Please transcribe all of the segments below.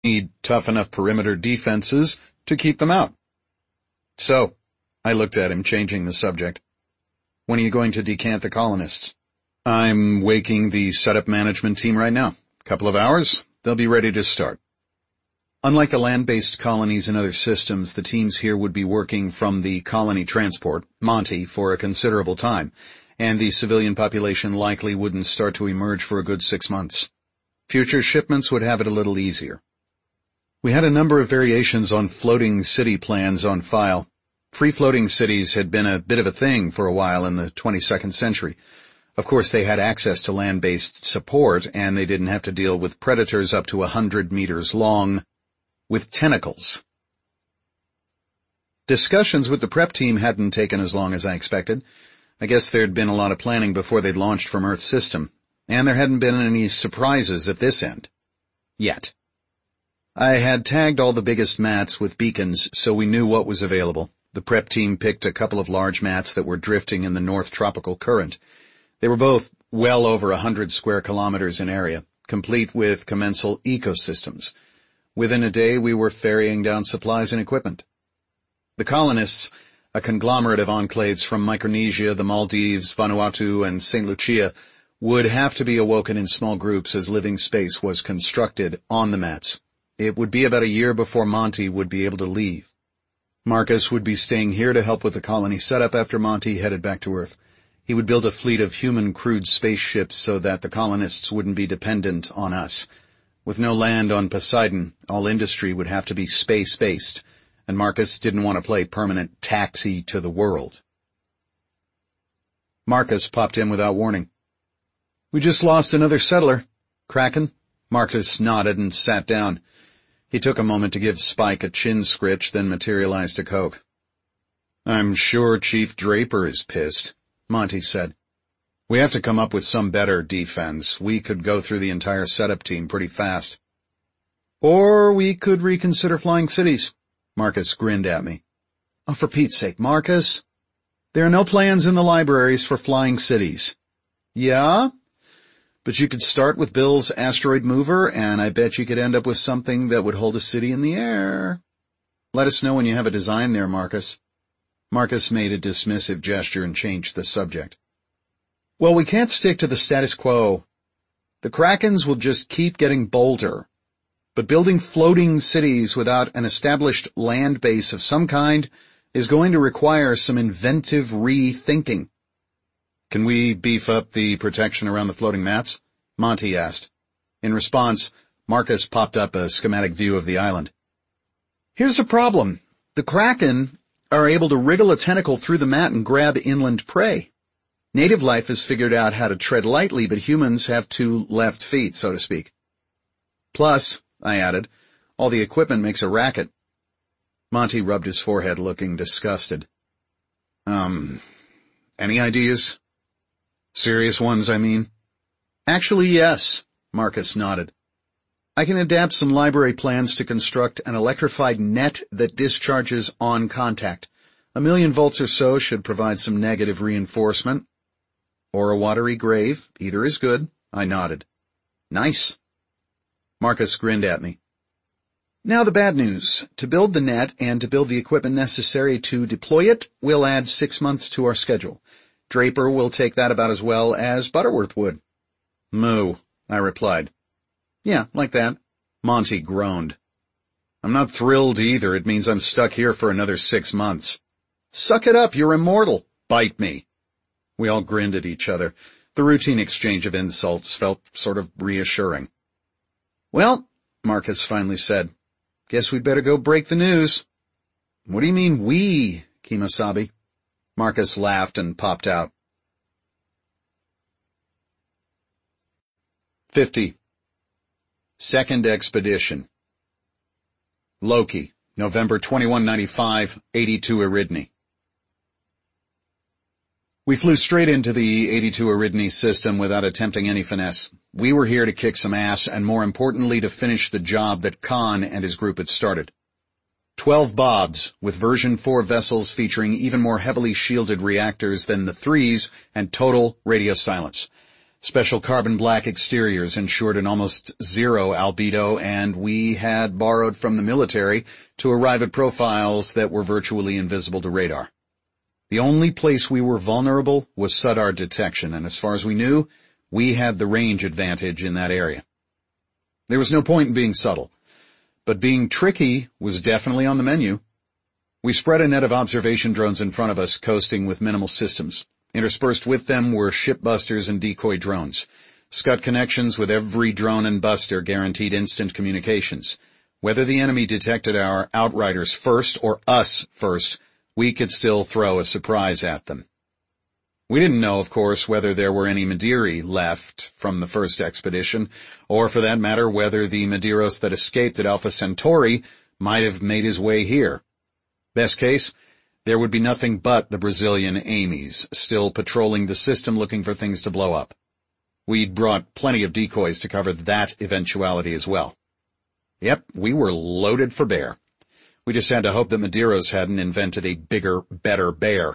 need tough enough perimeter defenses to keep them out. So, I looked at him, changing the subject. When are you going to decant the colonists? I'm waking the setup management team right now. Couple of hours, they'll be ready to start. Unlike the land-based colonies in other systems, the teams here would be working from the colony transport, Monty, for a considerable time, and the civilian population likely wouldn't start to emerge for a good 6 months. Future shipments would have it a little easier. We had a number of variations on floating city plans on file. Free-floating cities had been a bit of a thing for a while in the 22nd century. Of course, they had access to land-based support, and they didn't have to deal with predators up to 100 meters long, with tentacles. Discussions with the prep team hadn't taken as long as I expected. I guess there'd been a lot of planning before they'd launched from Earth's system, and there hadn't been any surprises at this end. Yet. I had tagged all the biggest mats with beacons, so we knew what was available. The prep team picked a couple of large mats that were drifting in the North Tropical Current. They were both well over 100 square kilometers in area, complete with commensal ecosystems. Within a day, we were ferrying down supplies and equipment. The colonists, a conglomerate of enclaves from Micronesia, the Maldives, Vanuatu, and St. Lucia, would have to be awoken in small groups as living space was constructed on the mats. It would be about a year before Monty would be able to leave. Marcus would be staying here to help with the colony setup after Monty headed back to Earth. He would build a fleet of human-crewed spaceships so that the colonists wouldn't be dependent on us. With no land on Poseidon, all industry would have to be space-based, and Marcus didn't want to play permanent taxi to the world. Marcus popped in without warning. We just lost another settler. Kraken? Marcus nodded and sat down. He took a moment to give Spike a chin scritch, then materialized a Coke. I'm sure Chief Draper is pissed, Monty said. We have to come up with some better defense. We could go through the entire setup team pretty fast. Or we could reconsider flying cities. Marcus grinned at me. Oh, for Pete's sake, Marcus. There are no plans in the libraries for flying cities. Yeah? But you could start with Bill's asteroid mover, and I bet you could end up with something that would hold a city in the air. Let us know when you have a design there, Marcus. Marcus made a dismissive gesture and changed the subject. Well, we can't stick to the status quo. The Krakens will just keep getting bolder. But building floating cities without an established land base of some kind is going to require some inventive rethinking. Can we beef up the protection around the floating mats? Monty asked. In response, Marcus popped up a schematic view of the island. Here's the problem. The Kraken are able to wriggle a tentacle through the mat and grab inland prey. Native life has figured out how to tread lightly, but humans have 2 left feet, so to speak. Plus, I added, all the equipment makes a racket. Monty rubbed his forehead, looking disgusted. Any ideas? Serious ones, I mean? Actually, yes, Marcus nodded. I can adapt some library plans to construct an electrified net that discharges on contact. 1,000,000 volts or so should provide some negative reinforcement. Or a watery grave, either is good, I nodded. Nice. Marcus grinned at me. Now the bad news. To build the net and to build the equipment necessary to deploy it, we'll add 6 months to our schedule. Draper will take that about as well as Butterworth would. Moo, I replied. Yeah, like that. Monty groaned. I'm not thrilled either. It means I'm stuck here for another 6 months. Suck it up, you're immortal. Bite me. We all grinned at each other. The routine exchange of insults felt sort of reassuring. Well, Marcus finally said, guess we'd better go break the news. What do you mean we, Kemosabe? Marcus laughed and popped out. 50. Second Expedition. Loki, November 2195, 82 Eridne. We flew straight into the 82 Eridne system without attempting any finesse. We were here to kick some ass and, more importantly, to finish the job that Khan and his group had started. 12 Bobs, with version 4 vessels featuring even more heavily shielded reactors than the 3s and total radio silence. Special carbon black exteriors ensured an almost zero albedo, and we had borrowed from the military to arrive at profiles that were virtually invisible to radar. The only place we were vulnerable was SUDAR detection, and as far as we knew, we had the range advantage in that area. There was no point in being subtle, but being tricky was definitely on the menu. We spread a net of observation drones in front of us, coasting with minimal systems. Interspersed with them were ship busters and decoy drones. Scud connections with every drone and buster guaranteed instant communications. Whether the enemy detected our outriders first or us first, we could still throw a surprise at them. We didn't know, of course, whether there were any Madeiri left from the first expedition, or for that matter, whether the Medeiros that escaped at Alpha Centauri might have made his way here. Best case, there would be nothing but the Brazilian Ames, still patrolling the system looking for things to blow up. We'd brought plenty of decoys to cover that eventuality as well. Yep, we were loaded for bear. We just had to hope that Medeiros hadn't invented a bigger, better bear.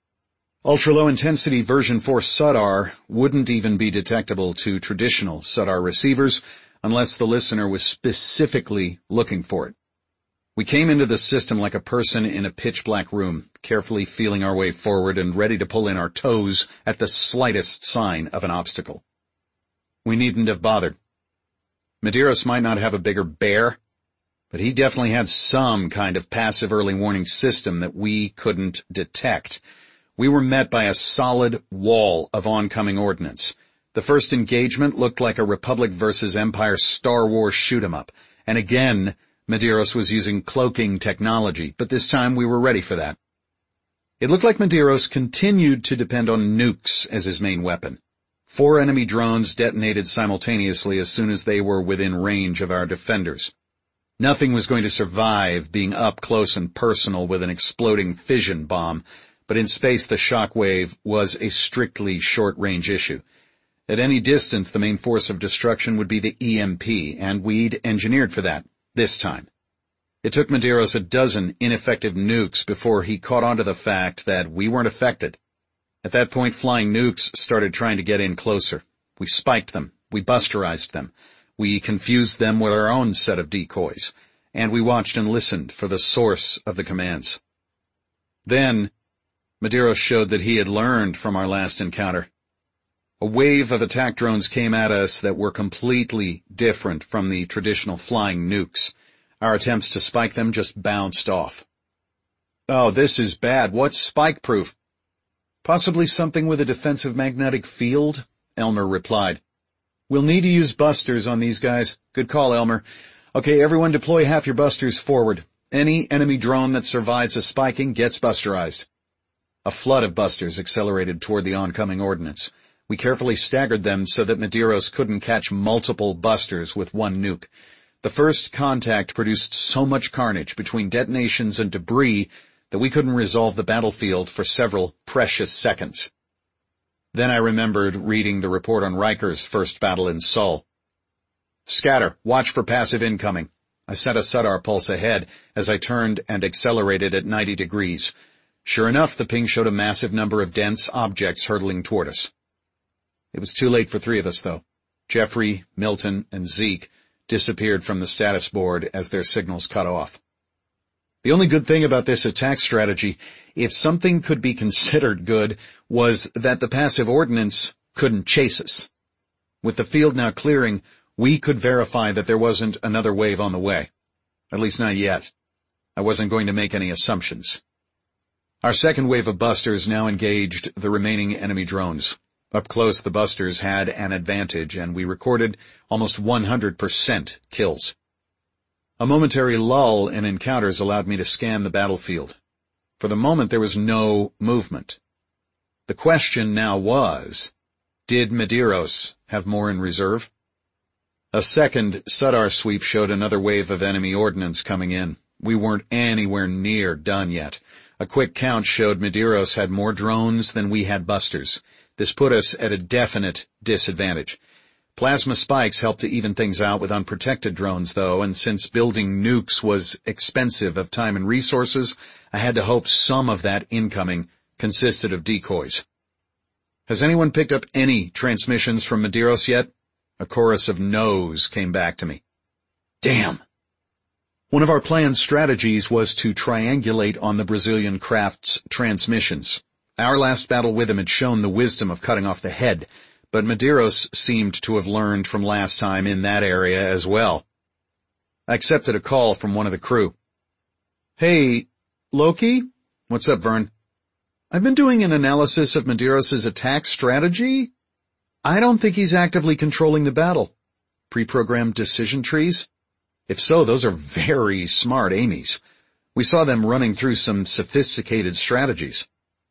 Ultra-low-intensity version 4 SUDAR wouldn't even be detectable to traditional SUDAR receivers unless the listener was specifically looking for it. We came into the system like a person in a pitch-black room, carefully feeling our way forward and ready to pull in our toes at the slightest sign of an obstacle. We needn't have bothered. Medeiros might not have a bigger bear, but he definitely had some kind of passive early warning system that we couldn't detect. We were met by a solid wall of oncoming ordnance. The first engagement looked like a Republic versus Empire Star Wars shoot-'em-up, and again, Medeiros was using cloaking technology, but this time we were ready for that. It looked like Medeiros continued to depend on nukes as his main weapon. 4 enemy drones detonated simultaneously as soon as they were within range of our defenders. Nothing was going to survive being up close and personal with an exploding fission bomb, but in space the shockwave was a strictly short-range issue. At any distance, the main force of destruction would be the EMP, and we'd engineered for that, this time. It took Medeiros a dozen ineffective nukes before he caught on to the fact that we weren't affected. At that point, flying nukes started trying to get in closer. We spiked them, we busterized them, we confused them with our own set of decoys, and we watched and listened for the source of the commands. Then, Medeiros showed that he had learned from our last encounter. A wave of attack drones came at us that were completely different from the traditional flying nukes. Our attempts to spike them just bounced off. "Oh, this is bad. What's spike-proof?" "Possibly something with a defensive magnetic field," Elmer replied. "We'll need to use busters on these guys." "Good call, Elmer. Okay, everyone deploy half your busters forward. Any enemy drone that survives a spiking gets busterized." A flood of busters accelerated toward the oncoming ordnance. We carefully staggered them so that Medeiros couldn't catch multiple busters with one nuke. The first contact produced so much carnage between detonations and debris that we couldn't resolve the battlefield for several precious seconds. Then I remembered reading the report on Riker's first battle in Sol. "Scatter, watch for passive incoming." I sent a SUDAR pulse ahead as I turned and accelerated at 90 degrees. Sure enough, the ping showed a massive number of dense objects hurtling toward us. It was too late for 3 of us, though. Jeffrey, Milton, and Zeke disappeared from the status board as their signals cut off. The only good thing about this attack strategy, if something could be considered good, was that the passive ordnance couldn't chase us. With the field now clearing, we could verify that there wasn't another wave on the way. At least not yet. I wasn't going to make any assumptions. Our second wave of busters now engaged the remaining enemy drones. Up close, the busters had an advantage, and we recorded almost 100% kills. A momentary lull in encounters allowed me to scan the battlefield. For the moment, there was no movement. The question now was, did Medeiros have more in reserve? A second SUDAR sweep showed another wave of enemy ordnance coming in. We weren't anywhere near done yet. A quick count showed Medeiros had more drones than we had busters. This put us at a definite disadvantage. Plasma spikes helped to even things out with unprotected drones, though, and since building nukes was expensive of time and resources, I had to hope some of that incoming consisted of decoys. Has anyone picked up any transmissions from Medeiros yet? A chorus of no's came back to me. Damn. One of our planned strategies was to triangulate on the Brazilian craft's transmissions. Our last battle with him had shown the wisdom of cutting off the head, but Medeiros seemed to have learned from last time in that area as well. I accepted a call from one of the crew. Hey, Loki? What's up, Vern? I've been doing an analysis of Medeiros' attack strategy. I don't think he's actively controlling the battle. Pre-programmed decision trees? If so, those are very smart Amy's. We saw them running through some sophisticated strategies.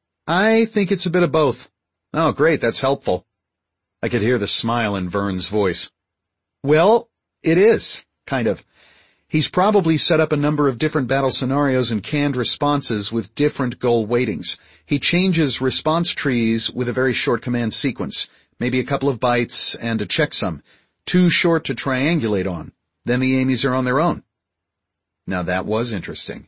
I think it's a bit of both. Oh, great, that's helpful. I could hear the smile in Vern's voice. Well, it is, kind of. He's probably set up a number of different battle scenarios and canned responses with different goal weightings. He changes response trees with a very short command sequence, maybe a couple of bytes and a checksum, too short to triangulate on. Then the Amy's are on their own. Now that was interesting.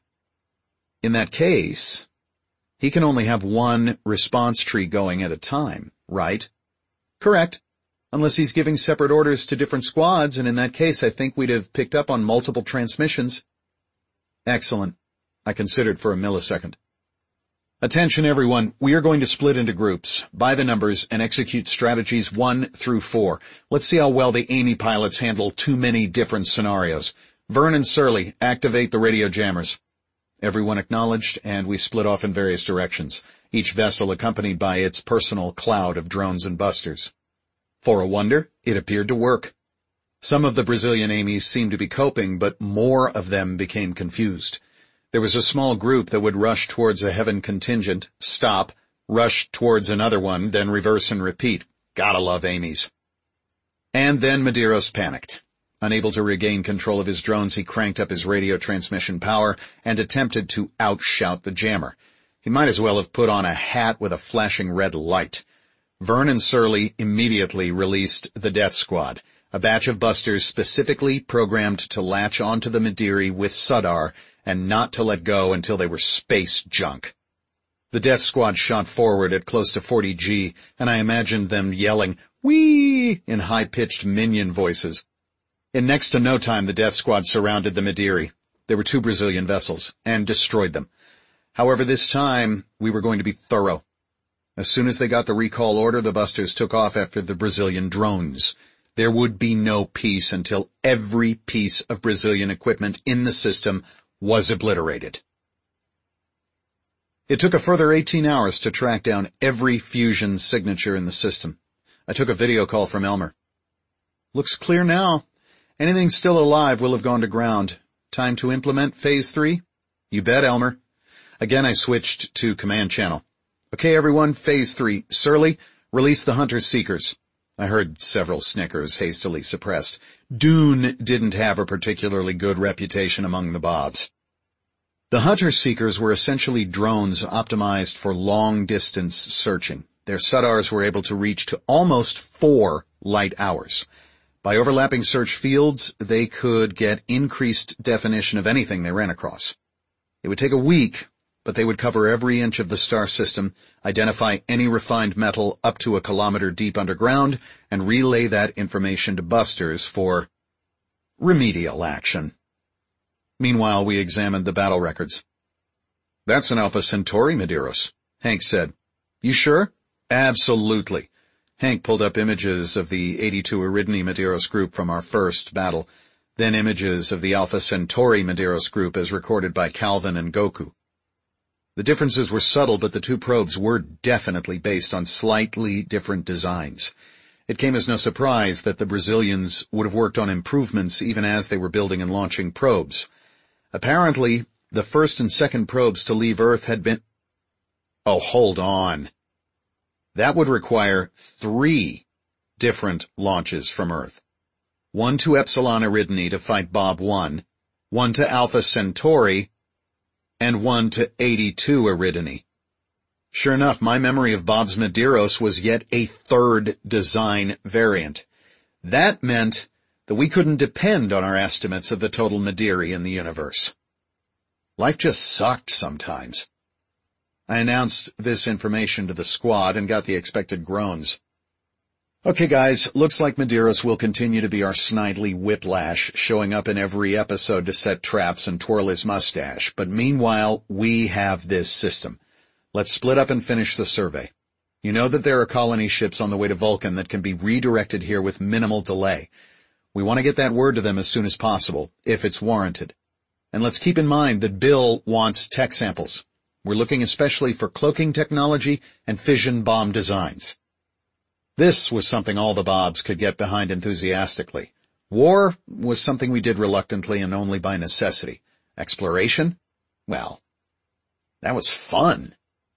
In that case, he can only have one response tree going at a time, right? Correct. Unless he's giving separate orders to different squads, and in that case I think we'd have picked up on multiple transmissions. Excellent. I considered for a millisecond. Attention everyone, we are going to split into groups, by the numbers, and execute strategies 1 through 4. Let's see how well the Amy pilots handle too many different scenarios. Vern and Surly, activate the radio jammers. Everyone acknowledged, and we split off in various directions, each vessel accompanied by its personal cloud of drones and busters. For a wonder, it appeared to work. Some of the Brazilian Amy's seemed to be coping, but more of them became confused. There was a small group that would rush towards a heaven contingent, stop, rush towards another one, then reverse and repeat. Gotta love Amy's. And then Medeiros panicked. Unable to regain control of his drones, he cranked up his radio transmission power and attempted to outshout the jammer. He might as well have put on a hat with a flashing red light. Vern and Surly immediately released the Death Squad, a batch of busters specifically programmed to latch onto the Mediri with Sudar and not to let go until they were space junk. The Death Squad shot forward at close to 40 G, and I imagined them yelling, "Whee!" in high-pitched minion voices. In next to no time, the Death Squad surrounded the Mediri. There were 2 Brazilian vessels, and destroyed them. However, this time, we were going to be thorough. As soon as they got the recall order, the busters took off after the Brazilian drones. There would be no peace until every piece of Brazilian equipment in the system was obliterated. It took a further 18 hours to track down every fusion signature in the system. I took a video call from Elmer. Looks clear now. Anything still alive will have gone to ground. Time to implement Phase 3? You bet, Elmer. Again, I switched to command channel. Okay, everyone, Phase 3. Surly, release the Hunter-Seekers. I heard several snickers hastily suppressed. Dune didn't have a particularly good reputation among the Bobs. The Hunter-Seekers were essentially drones optimized for long-distance searching. Their Sudars were able to reach to almost 4 light hours. By overlapping search fields, they could get increased definition of anything they ran across. It would take a week, but they would cover every inch of the star system, identify any refined metal up to a kilometer deep underground, and relay that information to busters for remedial action. Meanwhile, we examined the battle records. That's an Alpha Centauri, Medeiros, Hank said. You sure? Absolutely. Hank pulled up images of the 82 Eridani Medeiros group from our first battle, then images of the Alpha Centauri Medeiros group as recorded by Calvin and Goku. The differences were subtle, but the 2 probes were definitely based on slightly different designs. It came as no surprise that the Brazilians would have worked on improvements even as they were building and launching probes. Apparently, the first and second probes to leave Earth had been— Oh, hold on. That would require 3 different launches from Earth. One to Epsilon Eridani to fight Bob 1, one to Alpha Centauri, and one to 82 Eridani. Sure enough, my memory of Bob's Medeiros was yet a 3rd design variant. That meant that we couldn't depend on our estimates of the total Mediri in the universe. Life just sucked sometimes. I announced this information to the squad and got the expected groans. Okay guys, looks like Medeiros will continue to be our snidely whiplash, showing up in every episode to set traps and twirl his mustache, but meanwhile, we have this system. Let's split up and finish the survey. You know that there are colony ships on the way to Vulcan that can be redirected here with minimal delay. We want to get that word to them as soon as possible, if it's warranted. And let's keep in mind that Bill wants tech samples. We're looking especially for cloaking technology and fission bomb designs. This was something all the Bobs could get behind enthusiastically. War was something we did reluctantly and only by necessity. Exploration? Well, that was fun.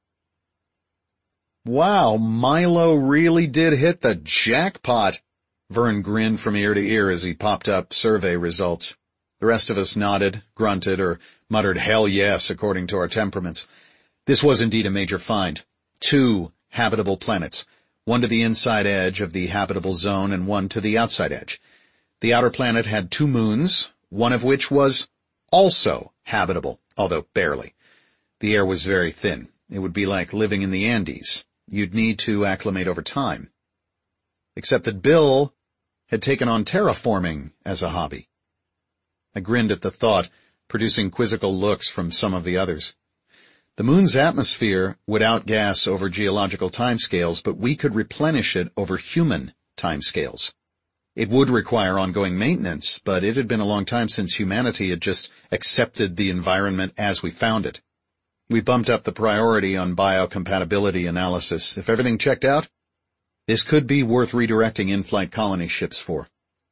Wow, Milo really did hit the jackpot. Vern grinned from ear to ear as he popped up survey results. The rest of us nodded, grunted, or muttered hell yes according to our temperaments. This was indeed a major find. 2 habitable planets. 1 to the inside edge of the habitable zone and 1 to the outside edge. The outer planet had 2 moons, one of which was also habitable, although barely. The air was very thin. It would be like living in the Andes. You'd need to acclimate over time. Except that Bill had taken on terraforming as a hobby. I grinned at the thought, producing quizzical looks from some of the others. The moon's atmosphere would outgas over geological timescales, but we could replenish it over human timescales. It would require ongoing maintenance, but it had been a long time since humanity had just accepted the environment as we found it. We bumped up the priority on biocompatibility analysis. If everything checked out, this could be worth redirecting in-flight colony ships for.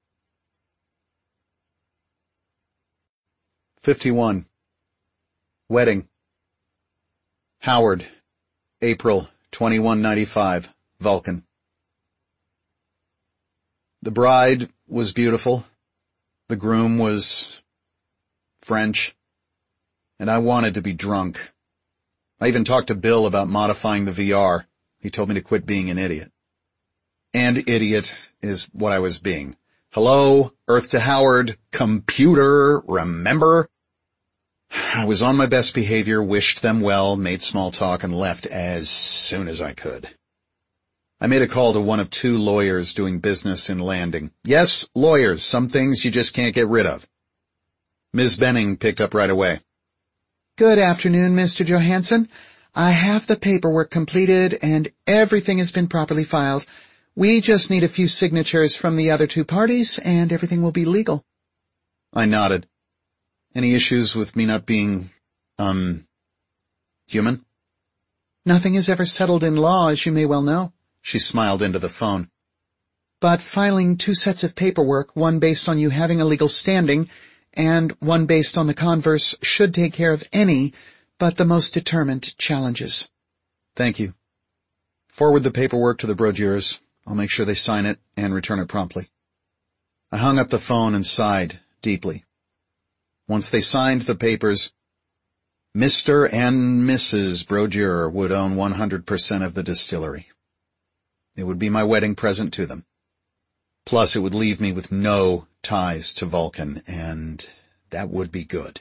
51. Wedding. Howard, April 2195, Vulcan. The bride was beautiful. The groom was French. And I wanted to be drunk. I even talked to Bill about modifying the VR. He told me to quit being an idiot. And idiot is what I was being. Hello, Earth to Howard, computer, remember? I was on my best behavior, wished them well, made small talk, and left as soon as I could. I made a call to one of 2 lawyers doing business in Landing. Yes, lawyers, some things you just can't get rid of. Ms. Benning picked up right away. Good afternoon, Mr. Johansson. I have the paperwork completed and everything has been properly filed. We just need a few signatures from the other 2 parties and everything will be legal. I nodded. Any issues with me not being, human? Nothing is ever settled in law, as you may well know. She smiled into the phone. But filing 2 sets of paperwork, one based on you having a legal standing, and one based on the converse, should take care of any, but the most determined challenges. Thank you. Forward the paperwork to the Brodeurs. I'll make sure they sign it and return it promptly. I hung up the phone and sighed deeply. Once they signed the papers, Mr. and Mrs. Brodeur would own 100% of the distillery. It would be my wedding present to them. Plus, it would leave me with no ties to Vulcan, and that would be good.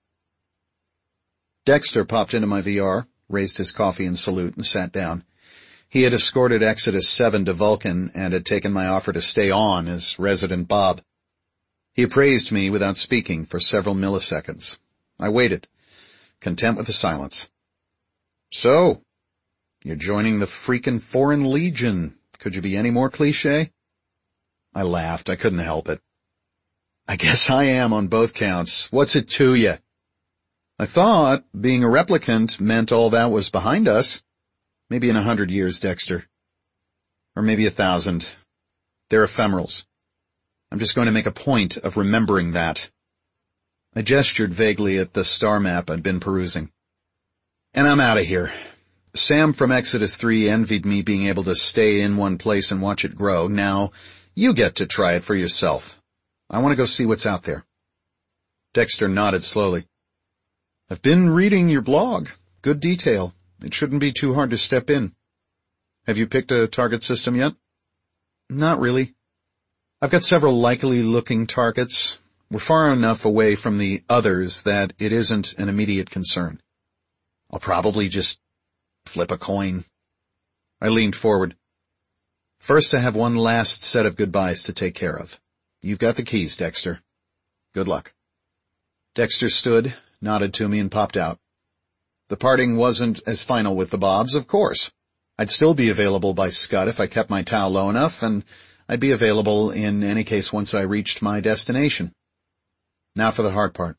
Dexter popped into my VR, raised his coffee in salute, and sat down. He had escorted Exodus 7 to Vulcan and had taken my offer to stay on as resident Bob. He appraised me without speaking for several milliseconds. I waited, content with the silence. So, you're joining the freaking Foreign Legion. Could you be any more cliché? I laughed. I couldn't help it. I guess I am on both counts. What's it to you? I thought being a replicant meant all that was behind us. Maybe in 100 years, Dexter. Or maybe 1,000. They're ephemerals. I'm just going to make a point of remembering that. I gestured vaguely at the star map I'd been perusing. And I'm out of here. Sam from Exodus 3 envied me being able to stay in one place and watch it grow. Now, you get to try it for yourself. I want to go see what's out there. Dexter nodded slowly. I've been reading your blog. Good detail. It shouldn't be too hard to step in. Have you picked a target system yet? Not really. I've got several likely-looking targets. We're far enough away from the others that it isn't an immediate concern. I'll probably just Flip a coin. I leaned forward. First, I have one last set of goodbyes to take care of. You've got the keys, Dexter. Good luck. Dexter stood, nodded to me, and popped out. The parting wasn't as final with the Bobs, of course. I'd still be available by Scud if I kept my towel low enough, and I'd be available in any case once I reached my destination. Now for the hard part.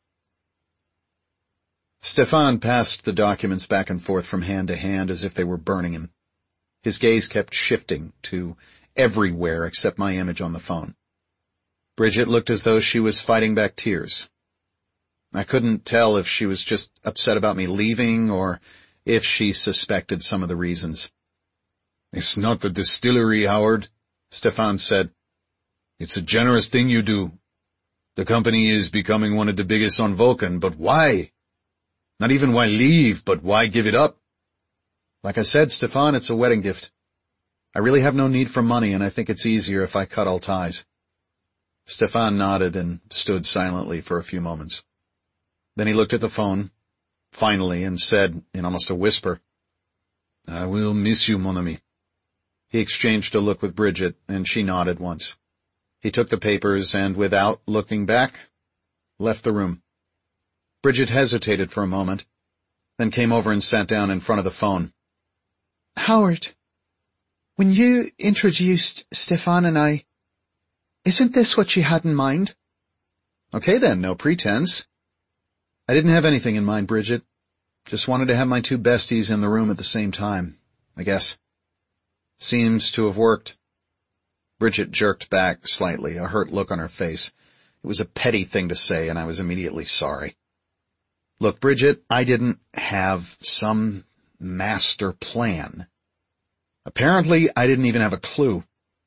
Stefan passed the documents back and forth from hand to hand as if they were burning him. His gaze kept shifting to everywhere except my image on the phone. Bridget looked as though she was fighting back tears. I couldn't tell if she was just upset about me leaving or if she suspected some of the reasons. "It's not the distillery, Howard," Stefan said. "It's a generous thing you do. The company is becoming one of the biggest on Vulcan, but why? Not even why leave, but why give it up?" "Like I said, Stefan, it's a wedding gift. I really have no need for money, and I think it's easier if I cut all ties." Stefan nodded and stood silently for a few moments. Then he looked at the phone, finally, and said in almost a whisper, "I will miss you, mon ami." He exchanged a look with Bridget, and she nodded once. He took the papers and, without looking back, left the room. Bridget hesitated for a moment, then came over and sat down in front of the phone. "Howard, when you introduced Stefan and I, isn't this what you had in mind?" "Okay then, no pretense." "I didn't have anything in mind, Bridget. Just wanted to have my two besties in the room at the same time, I guess. Seems to have worked." Bridget jerked back slightly, a hurt look on her face. It was a petty thing to say, and I was immediately sorry. "Look, Bridget, I didn't have some master plan. Apparently, I didn't even have a clue.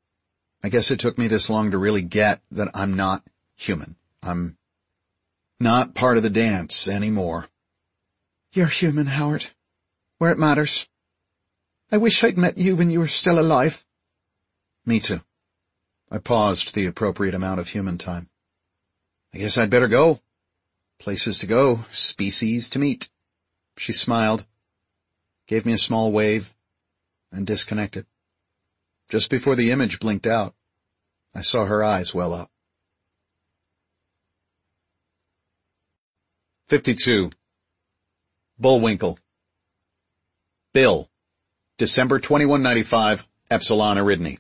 I guess it took me this long to really get that I'm not human. I'm not part of the dance anymore." "You're human, Howard, where it matters. I wish I'd met you when you were still alive." "Me too." I paused the appropriate amount of human time. "I guess I'd better go. Places to go, species to meet." She smiled, gave me a small wave, and disconnected. Just before the image blinked out, I saw her eyes well up. 52. Bullwinkle. Bill. December 2195, Epsilon Eridani.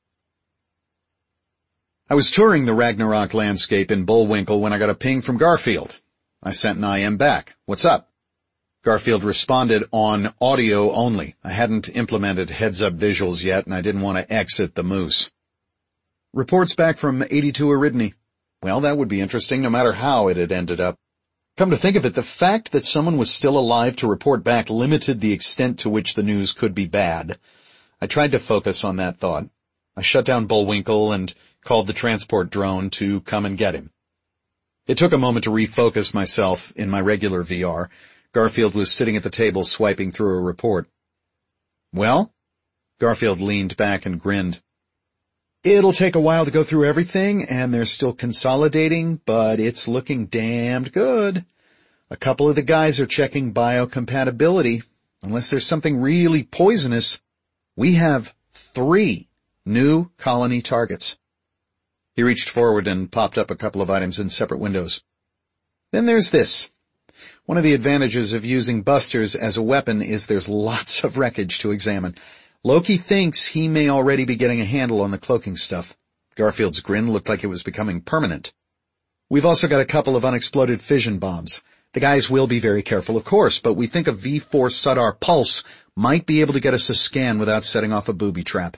I was touring the Ragnarok landscape in Bullwinkle when I got a ping from Garfield. I sent an IM back. "What's up?" Garfield responded on audio only. I hadn't implemented heads-up visuals yet, and I didn't want to exit the moose. "Reports back from 82 Eridani. Well, that would be interesting no matter how it had ended up. Come to think of it, the fact that someone was still alive to report back limited the extent to which the news could be bad. I tried to focus on that thought. I shut down Bullwinkle and called the transport drone to come and get him. It took a moment to refocus myself in my regular VR. Garfield was sitting at the table swiping through a report. "Well?" Garfield leaned back and grinned. "It'll take a while to go through everything, and they're still consolidating, but it's looking damned good. A couple of the guys are checking biocompatibility. Unless there's something really poisonous, we have 3 new colony targets." He reached forward and popped up a couple of items in separate windows. "Then there's this. One of the advantages of using busters as a weapon is there's lots of wreckage to examine. Loki thinks he may already be getting a handle on the cloaking stuff." Garfield's grin looked like it was becoming permanent. "We've also got a couple of unexploded fission bombs. The guys will be very careful, of course, but we think a V4 Sudar Pulse might be able to get us a scan without setting off a booby trap."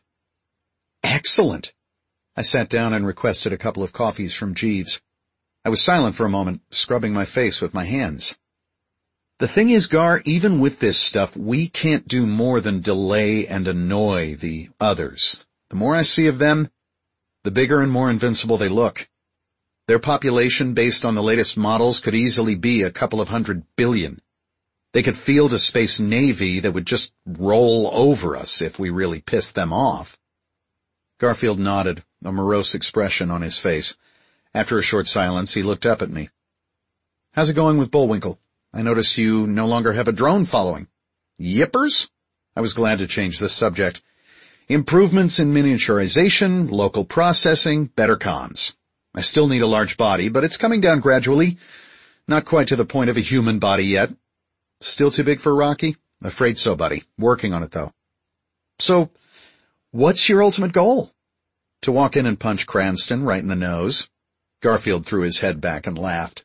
"Excellent." I sat down and requested a couple of coffees from Jeeves. I was silent for a moment, scrubbing my face with my hands. "The thing is, Gar, even with this stuff, we can't do more than delay and annoy the others. The more I see of them, the bigger and more invincible they look. Their population, based on the latest models, could easily be a couple of 100 billion. They could field a space navy that would just roll over us if we really pissed them off." Garfield nodded, a morose expression on his face. After a short silence, he looked up at me. "How's it going with Bullwinkle? I notice you no longer have a drone following." "Yippers?" I was glad to change the subject. Improvements in miniaturization, local processing, better comms. I still need a large body, but it's coming down gradually. Not quite to the point of a human body yet. Still too big for Rocky? Afraid so, buddy. Working on it, though. So, what's your ultimate goal? To walk in and punch Cranston right in the nose. Garfield threw his head back and laughed.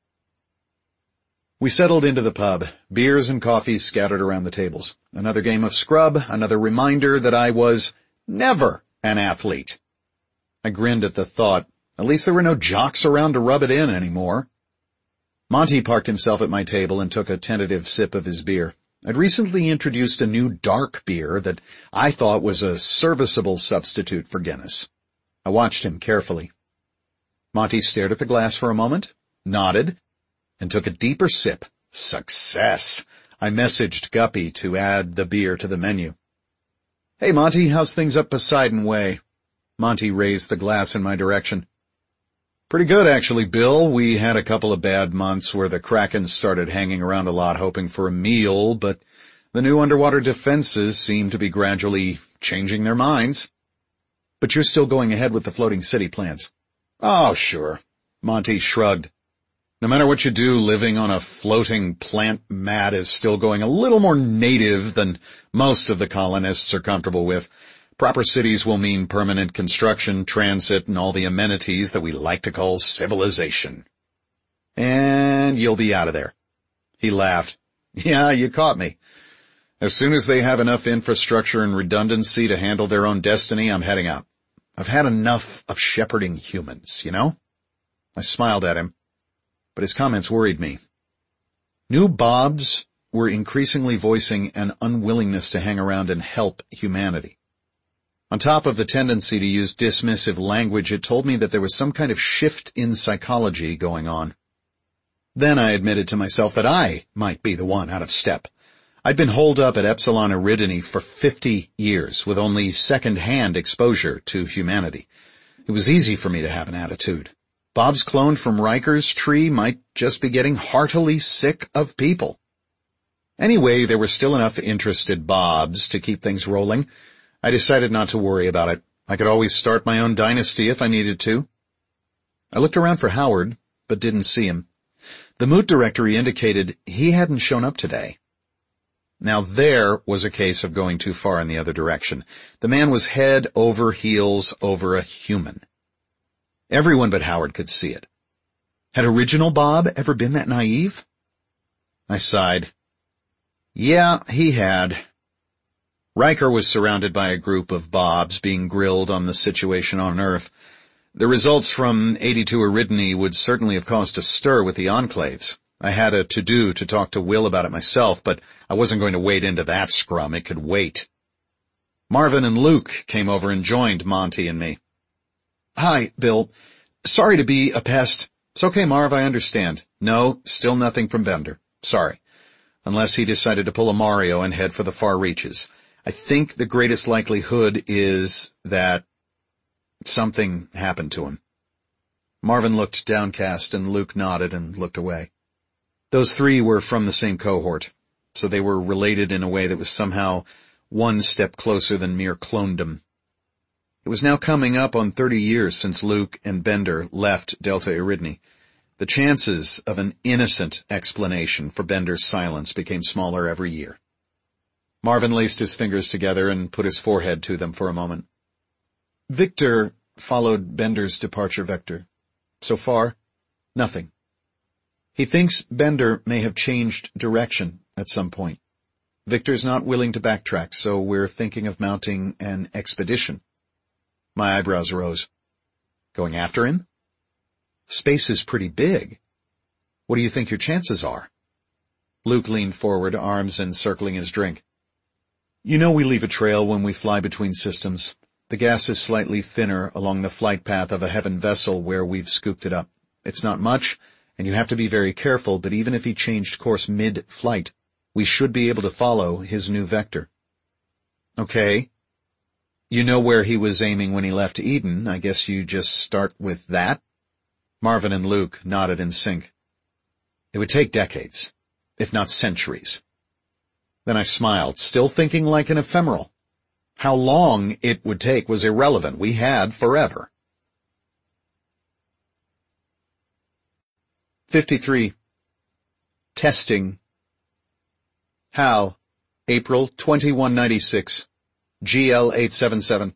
We settled into the pub, beers and coffees scattered around the tables. Another game of scrub, another reminder that I was never an athlete. I grinned at the thought. At least there were no jocks around to rub it in anymore. Monty parked himself at my table and took a tentative sip of his beer. I'd recently introduced a new dark beer that I thought was a serviceable substitute for Guinness. I watched him carefully. Monty stared at the glass for a moment, nodded, and took a deeper sip. Success! I messaged Guppy to add the beer to the menu. Hey Monty, how's things up Poseidon Way? Monty raised the glass in my direction. Pretty good, actually, Bill. We had a couple of bad months where the Kraken started hanging around a lot hoping for a meal, but the new underwater defenses seem to be gradually changing their minds. But you're still going ahead with the floating city plans. Oh, sure. Monty shrugged. No matter what you do, living on a floating plant mat is still going a little more native than most of the colonists are comfortable with. Proper cities will mean permanent construction, transit, and all the amenities that we like to call civilization. And you'll be out of there. He laughed. Yeah, you caught me. As soon as they have enough infrastructure and redundancy to handle their own destiny, I'm heading out. I've had enough of shepherding humans, you know? I smiled at him, but his comments worried me. New Bobs were increasingly voicing an unwillingness to hang around and help humanity. On top of the tendency to use dismissive language, it told me that there was some kind of shift in psychology going on. Then I admitted to myself that I might be the one out of step. I'd been holed up at Epsilon Eridani for 50 years with only second-hand exposure to humanity. It was easy for me to have an attitude. Bob's clone from Riker's tree might just be getting heartily sick of people. Anyway, there were still enough interested Bobs to keep things rolling. I decided not to worry about it. I could always start my own dynasty if I needed to. I looked around for Howard, but didn't see him. The Moot directory indicated he hadn't shown up today. Now there was a case of going too far in the other direction. The man was head over heels over a human. Everyone but Howard could see it. Had original Bob ever been that naive? I sighed. Yeah, he had. Riker was surrounded by a group of Bobs being grilled on the situation on Earth. The results from 82 Eridani would certainly have caused a stir with the enclaves. I had a to-do to talk to Will about it myself, but I wasn't going to wade into that scrum. It could wait. Marvin and Luke came over and joined Monty and me. Hi, Bill. Sorry to be a pest. It's okay, Marv, I understand. No, still nothing from Bender. Sorry. Unless he decided to pull a Mario and head for the far reaches. I think the greatest likelihood is that something happened to him. Marvin looked downcast and Luke nodded and looked away. Those three were from the same cohort, so they were related in a way that was somehow one step closer than mere clonedom. It was now coming up on 30 years since Luke and Bender left Delta Eridani. The chances of an innocent explanation for Bender's silence became smaller every year. Marvin laced his fingers together and put his forehead to them for a moment. Victor followed Bender's departure vector. So far, nothing. He thinks Bender may have changed direction at some point. Victor's not willing to backtrack, so we're thinking of mounting an expedition. My eyebrows rose. Going after him? Space is pretty big. What do you think your chances are? Luke leaned forward, arms encircling his drink. You know we leave a trail when we fly between systems. The gas is slightly thinner along the flight path of a Heaven vessel where we've scooped it up. It's not much, and you have to be very careful, but even if he changed course mid-flight, we should be able to follow his new vector. Okay. You know where he was aiming when he left Eden. I guess you just start with that? Marvin and Luke nodded in sync. It would take decades, if not centuries. Then I smiled, still thinking like an ephemeral. How long it would take was irrelevant. We had forever. 53. Testing. HAL, April 2196, GL 877.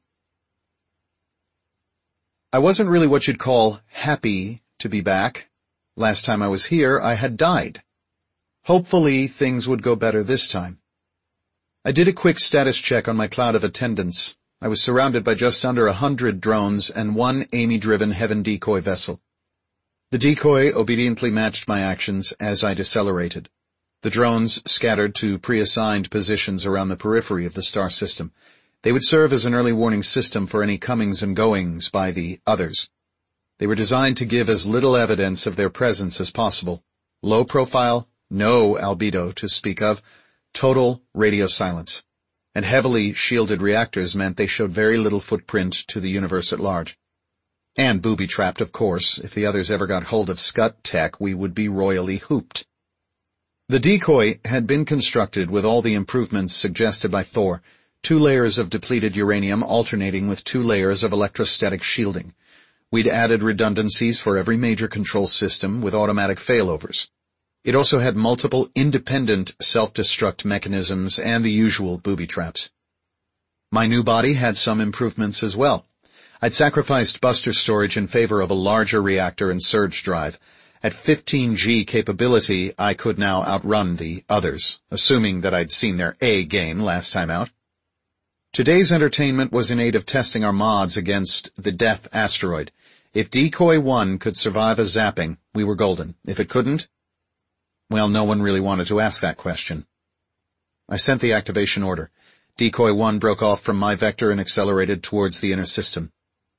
I wasn't really what you'd call happy to be back. Last time I was here, I had died. Hopefully, things would go better this time. I did a quick status check on my cloud of attendants. I was surrounded by just under 100 drones and one Amy-driven Heaven decoy vessel. The decoy obediently matched my actions as I decelerated. The drones scattered to pre-assigned positions around the periphery of the star system. They would serve as an early warning system for any comings and goings by the others. They were designed to give as little evidence of their presence as possible. Low profile, no albedo to speak of, total radio silence. And heavily shielded reactors meant they showed very little footprint to the universe at large. And booby-trapped, of course. If the others ever got hold of Scut tech, we would be royally hooped. The decoy had been constructed with all the improvements suggested by Thor, 2 layers of depleted uranium alternating with 2 layers of electrostatic shielding. We'd added redundancies for every major control system with automatic failovers. It also had multiple independent self-destruct mechanisms and the usual booby traps. My new body had some improvements as well. I'd sacrificed buster storage in favor of a larger reactor and surge drive. At 15G capability, I could now outrun the others, assuming that I'd seen their A game last time out. Today's entertainment was in aid of testing our mods against the Death Asteroid. If Decoy 1 could survive a zapping, we were golden. If it couldn't, well, no one really wanted to ask that question. I sent the activation order. Decoy 1 broke off from my vector and accelerated towards the inner system.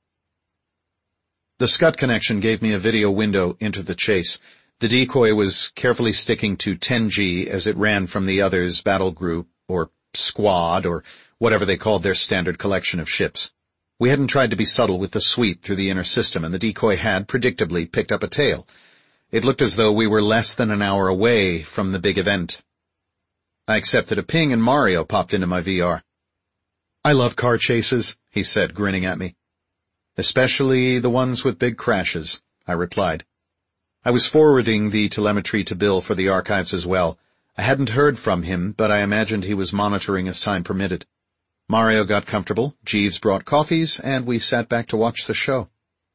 The Scut connection gave me a video window into the chase. The decoy was carefully sticking to 10G as it ran from the others' battle group, or squad, or whatever they called their standard collection of ships. We hadn't tried to be subtle with the sweep through the inner system, and the decoy had, predictably, picked up a tail. It looked as though we were less than an hour away from the big event. I accepted a ping and Mario popped into my VR. "I love car chases," he said, grinning at me. "Especially the ones with big crashes," I replied. I was forwarding the telemetry to Bill for the archives as well. I hadn't heard from him, but I imagined he was monitoring as time permitted. Mario got comfortable, Jeeves brought coffees, and we sat back to watch the show.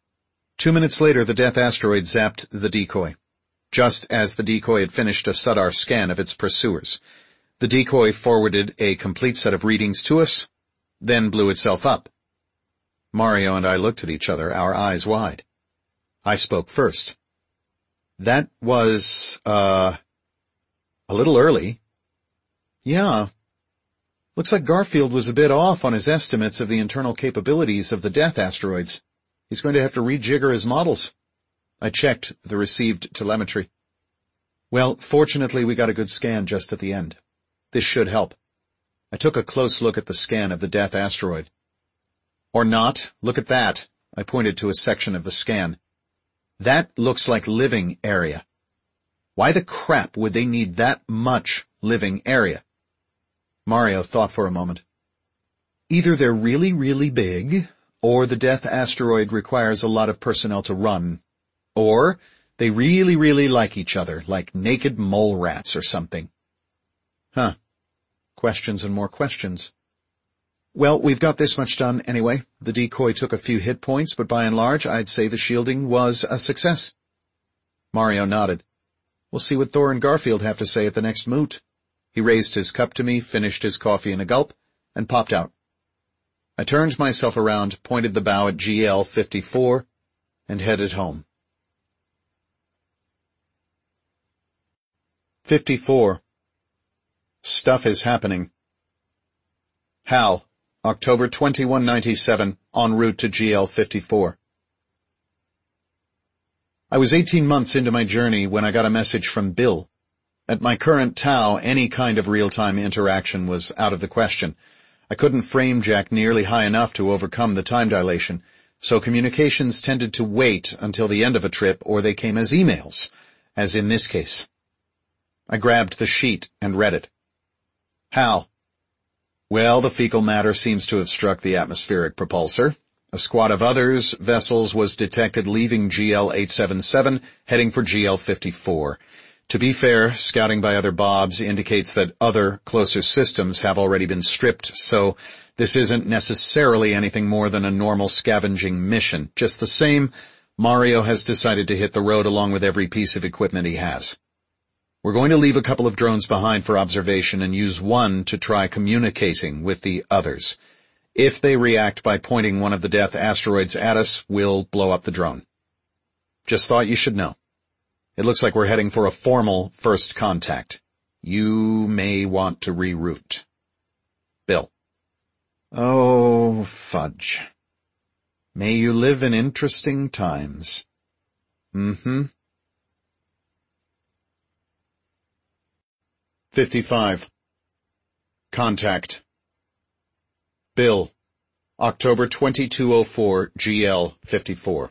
2 minutes later, the Death Asteroid zapped the decoy, just as the decoy had finished a SUDAR scan of its pursuers. The decoy forwarded a complete set of readings to us, then blew itself up. Mario and I looked at each other, our eyes wide. I spoke first. "That was, a little early." "Yeah. Looks like Garfield was a bit off on his estimates of the internal capabilities of the Death Asteroids. He's going to have to rejigger his models." I checked the received telemetry. "Well, fortunately we got a good scan just at the end. This should help." I took a close look at the scan of the Death Asteroid. "Or not. Look at that." I pointed to a section of the scan. "That looks like living area. Why the crap would they need that much living area?" Mario thought for a moment. "Either they're really, really big, or the Death Asteroid requires a lot of personnel to run, or they really, really like each other, like naked mole rats or something." Huh. Questions and more questions. "Well, we've got this much done anyway. The decoy took a few hit points, but by and large, I'd say the shielding was a success." Mario nodded. "We'll see what Thor and Garfield have to say at the next moot." He raised his cup to me, finished his coffee in a gulp, and popped out. I turned myself around, pointed the bow at GL 54, and headed home. 54. Stuff is happening. HAL, October 2197, en route to GL 54. I was 18 months into my journey when I got a message from Bill. At my current Tau, any kind of real-time interaction was out of the question. I couldn't frame jack nearly high enough to overcome the time dilation, so communications tended to wait until the end of a trip or they came as emails, as in this case. I grabbed the sheet and read it. How? Well, the fecal matter seems to have struck the atmospheric propulsor. A squad of others' vessels was detected leaving GL-877, heading for GL-54. To be fair, scouting by other Bobs indicates that other, closer systems have already been stripped, so this isn't necessarily anything more than a normal scavenging mission. Just the same, Mario has decided to hit the road along with every piece of equipment he has. We're going to leave a couple of drones behind for observation and use one to try communicating with the others. If they react by pointing one of the death asteroids at us, we'll blow up the drone. Just thought you should know. It looks like we're heading for a formal first contact. You may want to reroute. Bill. Oh, fudge. May you live in interesting times. 55. Contact. Bill, October 2204, GL 54.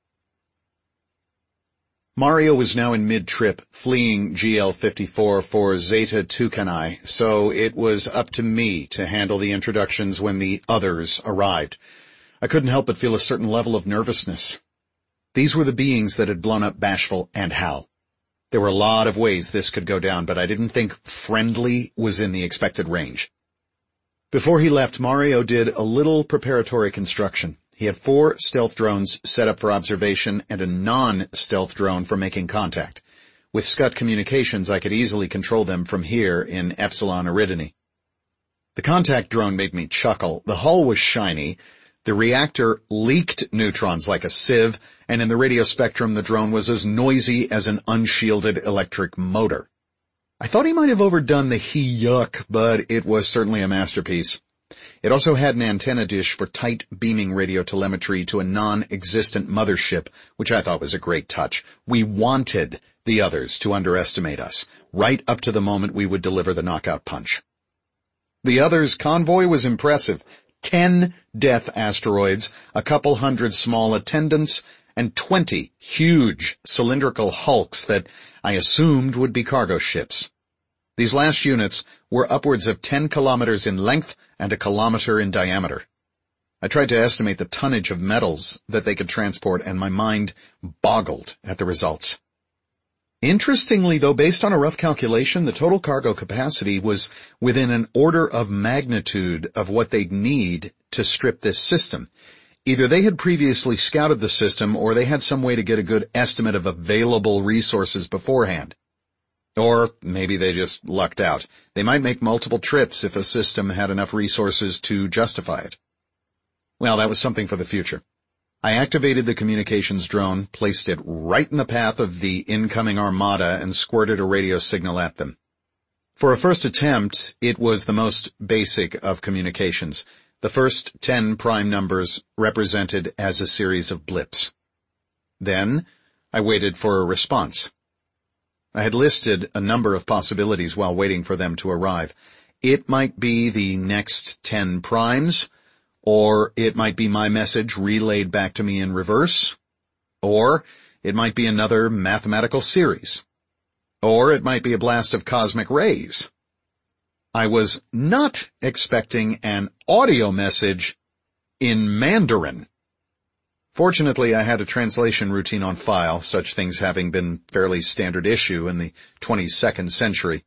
Mario was now in mid-trip, fleeing GL 54 for Zeta Tucanae, so it was up to me to handle the introductions when the others arrived. I couldn't help but feel a certain level of nervousness. These were the beings that had blown up Bashful and Hal. There were a lot of ways this could go down, but I didn't think friendly was in the expected range. Before he left, Mario did a little preparatory construction. He had 4 stealth drones set up for observation and a non-stealth drone for making contact. With Scut Communications, I could easily control them from here in Epsilon Eridani. The contact drone made me chuckle. The hull was shiny. The reactor leaked neutrons like a sieve, and in the radio spectrum the drone was as noisy as an unshielded electric motor. I thought he might have overdone the yuck, but it was certainly a masterpiece. It also had an antenna dish for tight beaming radio telemetry to a non-existent mothership, which I thought was a great touch. We wanted the others to underestimate us, right up to the moment we would deliver the knockout punch. The others' convoy was impressive. 10 death asteroids, a couple hundred small attendants, and 20 huge cylindrical hulks that I assumed would be cargo ships. These last units were upwards of 10 kilometers in length and a kilometer in diameter. I tried to estimate the tonnage of metals that they could transport, and my mind boggled at the results. Interestingly, though, based on a rough calculation, the total cargo capacity was within an order of magnitude of what they'd need to strip this system. Either they had previously scouted the system, or they had some way to get a good estimate of available resources beforehand. Or maybe they just lucked out. They might make multiple trips if a system had enough resources to justify it. Well, that was something for the future. I activated the communications drone, placed it right in the path of the incoming armada, and squirted a radio signal at them. For a first attempt, it was the most basic of communications. The first 10 prime numbers represented as a series of blips. Then, I waited for a response. I had listed a number of possibilities while waiting for them to arrive. It might be the next 10 primes, or it might be my message relayed back to me in reverse, or it might be another mathematical series, or it might be a blast of cosmic rays. I was not expecting an audio message in Mandarin. Fortunately, I had a translation routine on file, such things having been fairly standard issue in the 22nd century.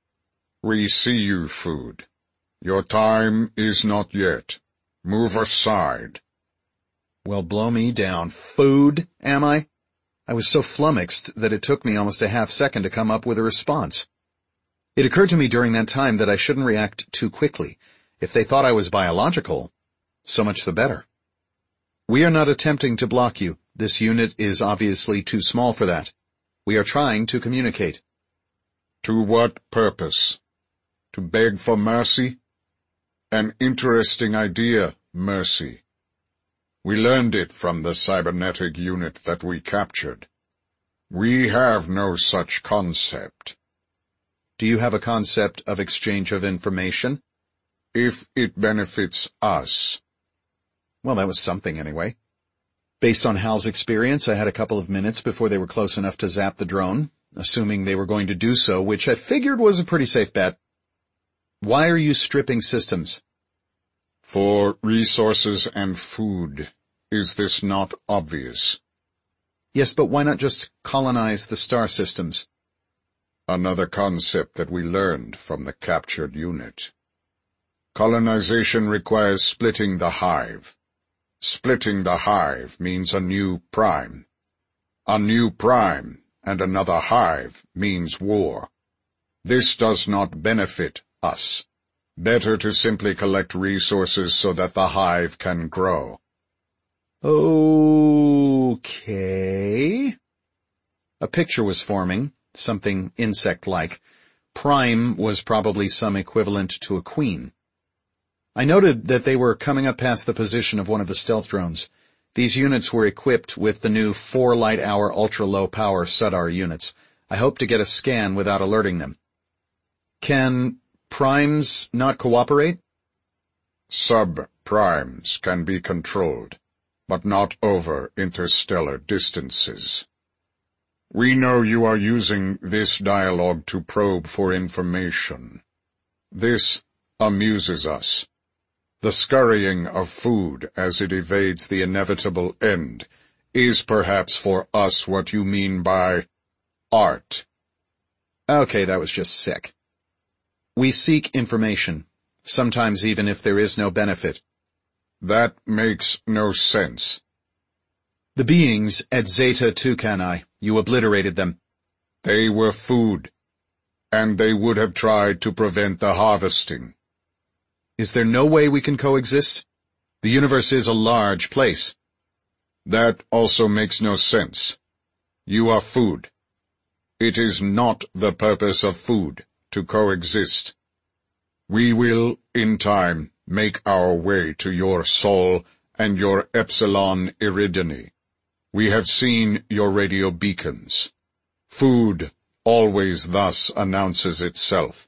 We see you, food. Your time is not yet. Move aside. Well, blow me down. Food, am I? I was so flummoxed that it took me almost a half second to come up with a response. It occurred to me during that time that I shouldn't react too quickly. If they thought I was biological, so much the better. We are not attempting to block you. This unit is obviously too small for that. We are trying to communicate. To what purpose? To beg for mercy? An interesting idea, mercy. We learned it from the cybernetic unit that we captured. We have no such concept. Do you have a concept of exchange of information? If it benefits us. Well, that was something anyway. Based on Hal's experience, I had a couple of minutes before they were close enough to zap the drone, assuming they were going to do so, which I figured was a pretty safe bet. Why are you stripping systems? For resources and food. Is this not obvious? Yes, but why not just colonize the star systems? Another concept that we learned from the captured unit. Colonization requires splitting the hive. Splitting the hive means a new prime. A new prime and another hive means war. This does not benefit us. Better to simply collect resources so that the hive can grow. Okay. A picture was forming, something insect-like. Prime was probably some equivalent to a queen. I noted that they were coming up past the position of one of the stealth drones. These units were equipped with the new 4 light-hour ultra-low-power Sudar units. I hoped to get a scan without alerting them. Can primes not cooperate? Sub-primes can be controlled, but not over interstellar distances. We know you are using this dialogue to probe for information. This amuses us. The scurrying of food as it evades the inevitable end is perhaps for us what you mean by art. Okay, that was just sick. We seek information, sometimes even if there is no benefit. That makes no sense. The beings at Zeta Tucani, you obliterated them. They were food, and they would have tried to prevent the harvesting. Is there no way we can coexist? The universe is a large place. That also makes no sense. You are food. It is not the purpose of food to coexist. We will, in time, make our way to your Sol and your Epsilon Eridani. We have seen your radio beacons. Food always thus announces itself.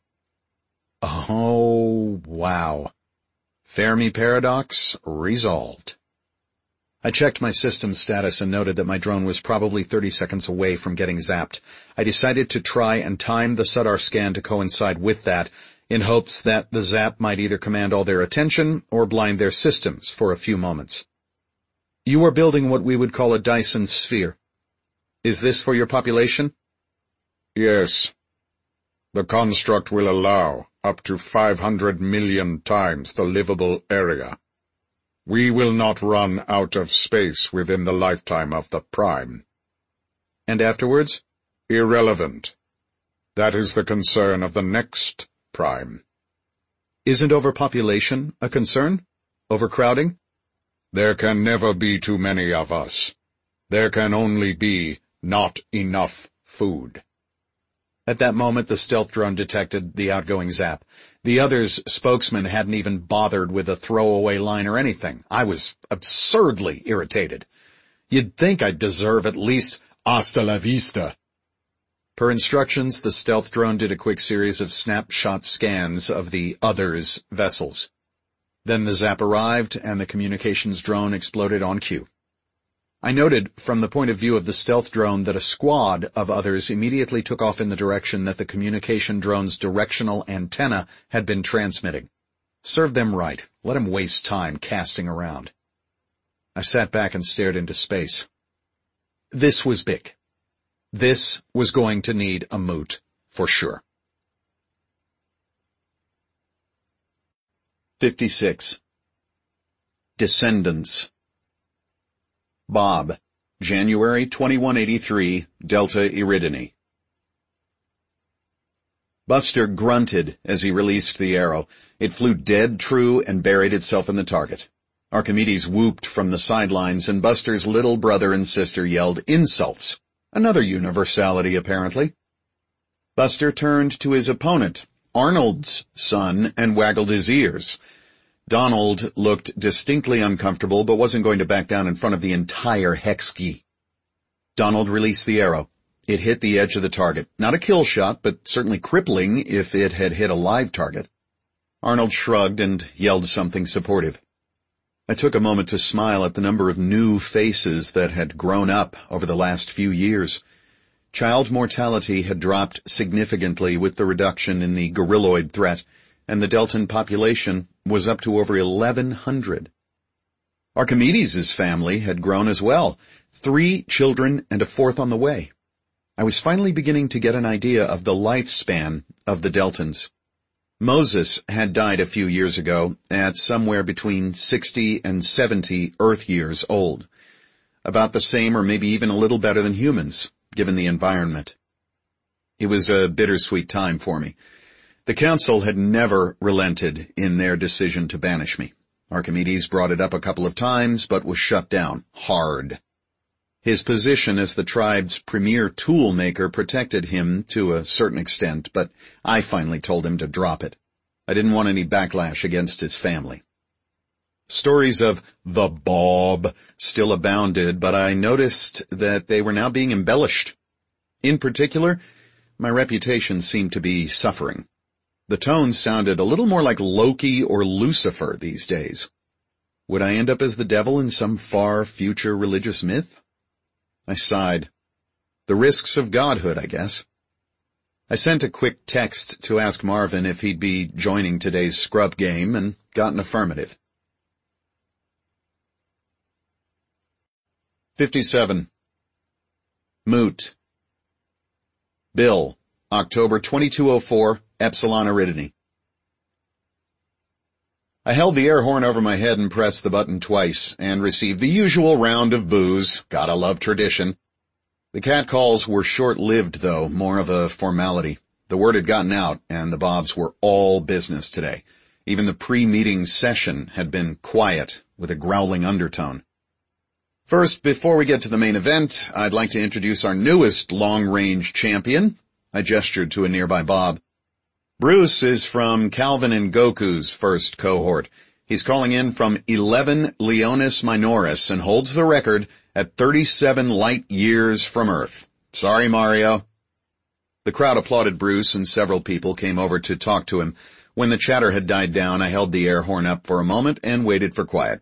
Oh, wow. Fermi paradox resolved. I checked my system status and noted that my drone was probably 30 seconds away from getting zapped. I decided to try and time the Sudar scan to coincide with that, in hopes that the zap might either command all their attention or blind their systems for a few moments. You are building what we would call a Dyson sphere. Is this for your population? Yes. The construct will allow up to 500 million times the livable area. We will not run out of space within the lifetime of the Prime. And afterwards? Irrelevant. That is the concern of the next Prime. Isn't overpopulation a concern? Overcrowding? There can never be too many of us. There can only be not enough food. At that moment, the stealth drone detected the outgoing zap. The other's spokesman hadn't even bothered with a throwaway line or anything. I was absurdly irritated. You'd think I'd deserve at least hasta la vista. Per instructions, the stealth drone did a quick series of snapshot scans of the other's vessels. Then the zap arrived, and the communications drone exploded on cue. I noted, from the point of view of the stealth drone, that a squad of others immediately took off in the direction that the communication drone's directional antenna had been transmitting. Serve them right. Let them waste time casting around. I sat back and stared into space. This was big. This was going to need a moot, for sure. 56. Descendants. Bob, January 2183, Delta Eridani. Buster grunted as he released the arrow. It flew dead true and buried itself in the target. Archimedes whooped from the sidelines, and Buster's little brother and sister yelled insults. Another universality, apparently. Buster turned to his opponent, Arnold's son, and waggled his ears. Donald looked distinctly uncomfortable, but wasn't going to back down in front of the entire Hexkey. Donald released the arrow. It hit the edge of the target. Not a kill shot, but certainly crippling if it had hit a live target. Arnold shrugged and yelled something supportive. I took a moment to smile at the number of new faces that had grown up over the last few years. Child mortality had dropped significantly with the reduction in the gorilloid threat. and the Deltan population was up to over 1,100. Archimedes' family had grown as well, 3 children and a 4th on the way. I was finally beginning to get an idea of the lifespan of the Deltans. Moses had died a few years ago at somewhere between 60 and 70 Earth years old. About the same or maybe even a little better than humans, given the environment. It was a bittersweet time for me. The council had never relented in their decision to banish me. Archimedes brought it up a couple of times, but was shut down hard. His position as the tribe's premier tool maker protected him to a certain extent, but I finally told him to drop it. I didn't want any backlash against his family. Stories of the Bob still abounded, but I noticed that they were now being embellished. In particular, my reputation seemed to be suffering. The tone sounded a little more like Loki or Lucifer these days. Would I end up as the devil in some far future religious myth? I sighed. The risks of godhood, I guess. I sent a quick text to ask Marvin if he'd be joining today's scrub game and got an affirmative. 57. Moot. Bill, October 2204, Epsilon Eridani. I held the air horn over my head and pressed the button twice, and received the usual round of boos. Gotta love tradition. The catcalls were short-lived, though, more of a formality. The word had gotten out, and the Bobs were all business today. Even the pre-meeting session had been quiet, with a growling undertone. First, before we get to the main event, I'd like to introduce our newest long-range champion. I gestured to a nearby Bob. Bruce is from Calvin and Goku's first cohort. He's calling in from 11 Leonis Minoris and holds the record at 37 light years from Earth. Sorry, Mario. The crowd applauded Bruce and several people came over to talk to him. When the chatter had died down, I held the air horn up for a moment and waited for quiet.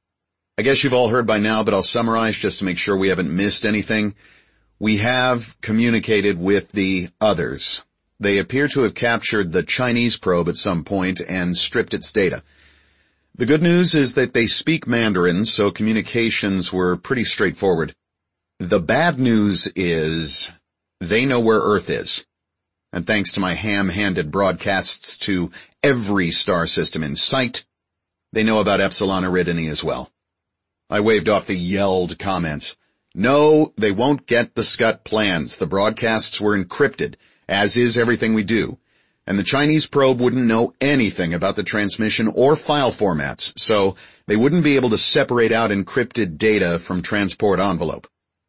I guess you've all heard by now, but I'll summarize just to make sure we haven't missed anything. We have communicated with the others. They appear to have captured the Chinese probe at some point and stripped its data. The good news is that they speak Mandarin, so communications were pretty straightforward. The bad news is they know where Earth is. And thanks to my ham-handed broadcasts to every star system in sight, they know about Epsilon Eridani as well. I waved off the yelled comments. No, they won't get the SCUT plans. The broadcasts were encrypted, as is everything we do. And the Chinese probe wouldn't know anything about the transmission or file formats, so they wouldn't be able to separate out encrypted data from transport envelope.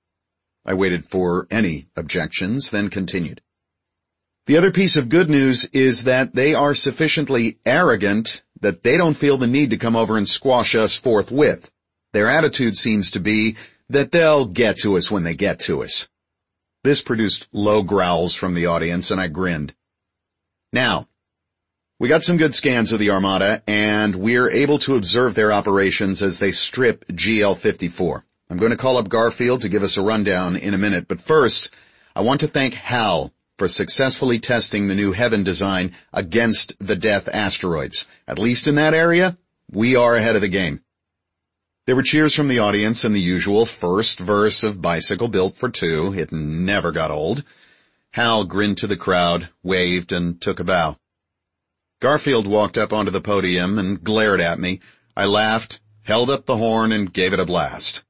I waited for any objections, then continued. The other piece of good news is that they are sufficiently arrogant that they don't feel the need to come over and squash us forthwith. Their attitude seems to be that they'll get to us when they get to us. This produced low growls from the audience, and I grinned. Now, we got some good scans of the Armada, and we're able to observe their operations as they strip GL-54. I'm going to call up Garfield to give us a rundown in a minute, but first, I want to thank Hal for successfully testing the new Heaven design against the Death asteroids. At least in that area, we are ahead of the game. There were cheers from the audience and the usual first verse of Bicycle Built for Two. It never got old. Hal grinned to the crowd, waved, and took a bow. Garfield walked up onto the podium and glared at me. I laughed, held up the horn, and gave it a blast.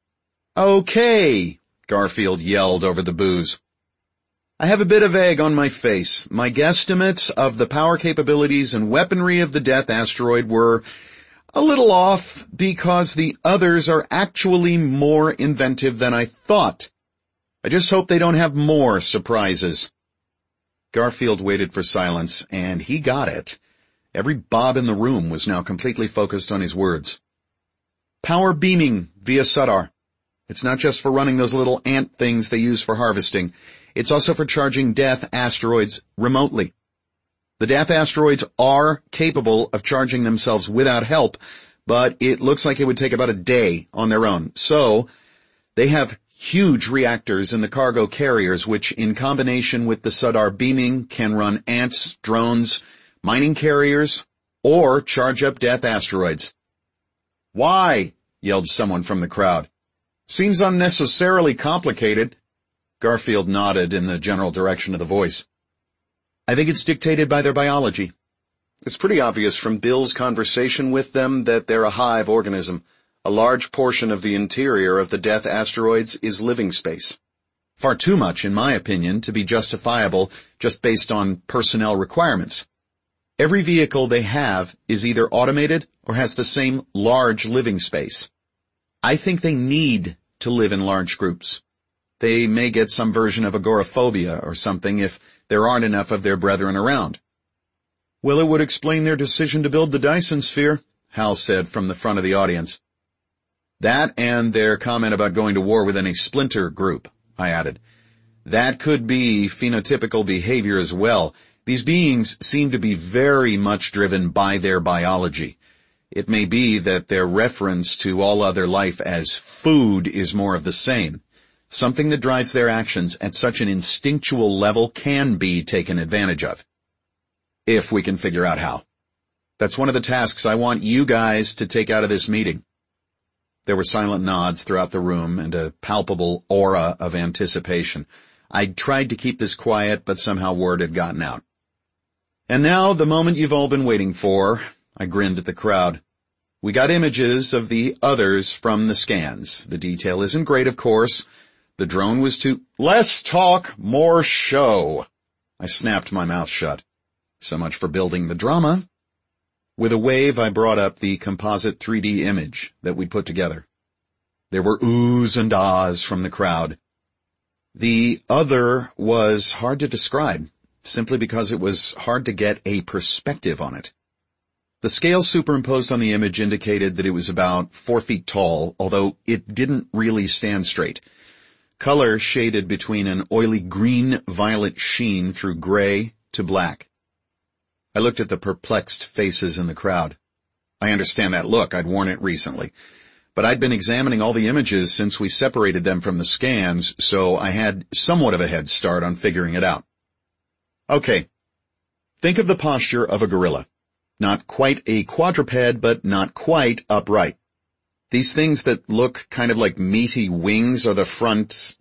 Okay, Garfield yelled over the boos. I have a bit of egg on my face. My guesstimates of the power capabilities and weaponry of the Death asteroid were a little off because the others are actually more inventive than I thought. I just hope they don't have more surprises. Garfield waited for silence, and he got it. Every Bob in the room was now completely focused on his words. Power beaming via Sudar. It's not just for running those little ant things they use for harvesting. It's also for charging Death asteroids remotely. The Death asteroids are capable of charging themselves without help, but it looks like it would take about a day on their own. So, they have huge reactors in the cargo carriers, which in combination with the Sudar beaming can run ants, drones, mining carriers, or charge up death asteroids. Why? Yelled someone from the crowd. Seems unnecessarily complicated. Garfield nodded in the general direction of the voice. I think it's dictated by their biology. It's pretty obvious from Bill's conversation with them that they're a hive organism. A large portion of the interior of the death asteroids is living space. Far too much, in my opinion, to be justifiable just based on personnel requirements. Every vehicle they have is either automated or has the same large living space. I think they need to live in large groups. They may get some version of agoraphobia or something if there aren't enough of their brethren around. Well, it would explain their decision to build the Dyson sphere, Hal said from the front of the audience. That and their comment about going to war with any splinter group, I added. That could be phenotypical behavior as well. These beings seem to be very much driven by their biology. It may be that their reference to all other life as food is more of the same. Something that drives their actions at such an instinctual level can be taken advantage of. If we can figure out how. That's one of the tasks I want you guys to take out of this meeting. There were silent nods throughout the room and a palpable aura of anticipation. I'd tried to keep this quiet, but somehow word had gotten out. And now, the moment you've all been waiting for, I grinned at the crowd. We got images of the others from the scans. The detail isn't great, of course. The drone was too— Less talk, more show. I snapped my mouth shut. So much for building the drama. With a wave, I brought up the composite 3D image that we'd put together. There were oohs and ahs from the crowd. The other was hard to describe, simply because it was hard to get a perspective on it. The scale superimposed on the image indicated that it was about 4 feet tall, although it didn't really stand straight. Color shaded between an oily green-violet sheen through gray to black. I looked at the perplexed faces in the crowd. I understand that look. I'd worn it recently. But I'd been examining all the images since we separated them from the scans, so I had somewhat of a head start on figuring it out. Okay. Think of the posture of a gorilla. Not quite a quadruped, but not quite upright. These things that look kind of like meaty wings are the front,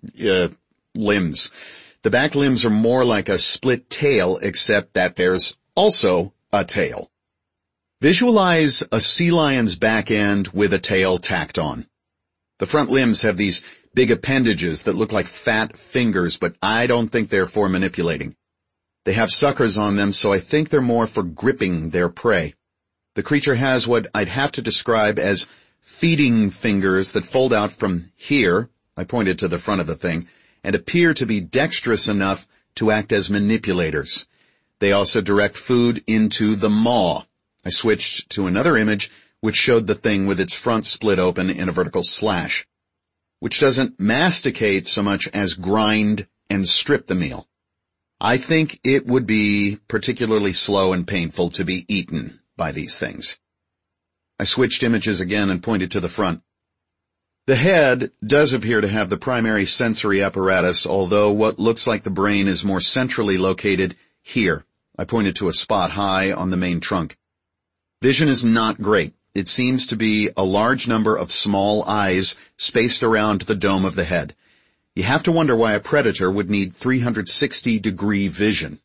limbs. The back limbs are more like a split tail, except that there's also a tail. Visualize a sea lion's back end with a tail tacked on. The front limbs have these big appendages that look like fat fingers, but I don't think they're for manipulating. They have suckers on them, so I think they're more for gripping their prey. The creature has what I'd have to describe as feeding fingers that fold out from here, I pointed to the front of the thing, and appear to be dexterous enough to act as manipulators. They also direct food into the maw. I switched to another image which showed the thing with its front split open in a vertical slash, which doesn't masticate so much as grind and strip the meal. I think it would be particularly slow and painful to be eaten by these things. I switched images again and pointed to the front. The head does appear to have the primary sensory apparatus, although what looks like the brain is more centrally located here. I pointed to a spot high on the main trunk. Vision is not great. It seems to be a large number of small eyes spaced around the dome of the head. You have to wonder why a predator would need 360-degree vision.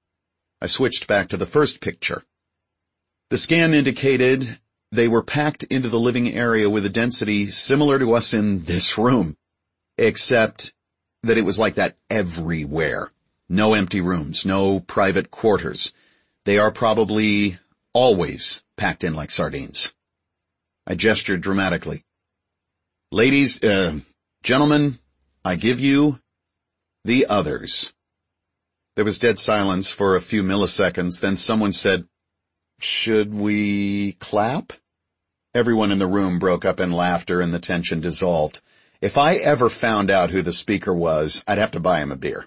I switched back to the first picture. The scan indicated they were packed into the living area with a density similar to us in this room, except that it was like that everywhere. No empty rooms, no private quarters. They are probably always packed in like sardines. I gestured dramatically. Ladies, gentlemen, I give you the others. There was dead silence for a few milliseconds, then someone said, Should we clap? Everyone in the room broke up in laughter and the tension dissolved. If I ever found out who the speaker was, I'd have to buy him a beer.